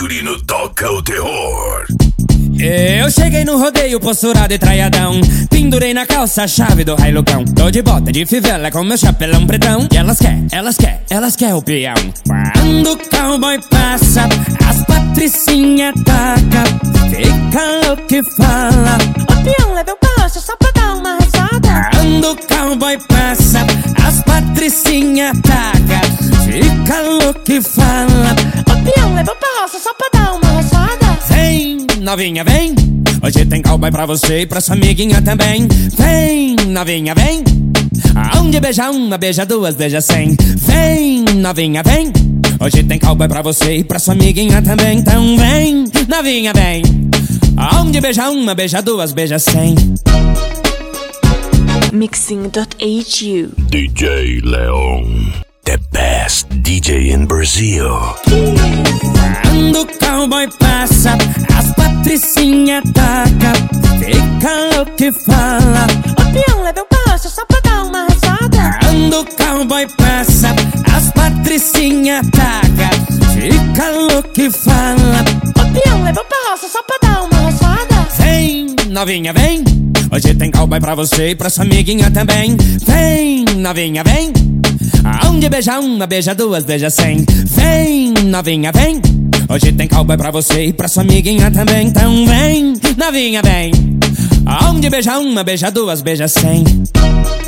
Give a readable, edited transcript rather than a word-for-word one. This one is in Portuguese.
Yuri toca o terror. Eu cheguei no rodeio, posturado e traiadão. Pendurei na calça a chave do railucão. Tô de bota de fivela com meu chapelão pretão. E elas quer o peão. Quando o cowboy passa, as patricinha taca. Fica louco e fala: o peão leva o passo só pra dar uma rezada. Quando o cowboy passa, as patricinha taca. Fica louco e fala: o peão leva o passo só pra dar uma rezada. Vem, novinha, vem. Hoje tem cowboy pra você e pra sua amiguinha também. Vem, novinha, vem. Aonde beija uma, beija duas, beija 100. Vem, novinha, vem. Hoje tem cowboy pra você e pra sua amiguinha também. Então vem, novinha, vem. Aonde beija uma, beija duas, beija 100. Mixing.hu DJ Leon, the best DJ in Brazil. Quando o cowboy passa, as patricinha taca. Fica louco e fala: o peão leva o passo só pra dar uma rezada. Quando o cowboy passa, as patricinha taca. Fica louco e fala: o peão leva o passo só pra dar uma rezada. Vem, novinha, vem. Hoje tem cowboy pra você e pra sua amiguinha também. Vem, novinha, vem. Aonde beija uma, beija duas, beija 100. Vem, novinha, vem. Hoje tem cowboy pra você e pra sua amiguinha também. Então vem, novinha, vem. Aonde beija uma, beija duas, beija 100.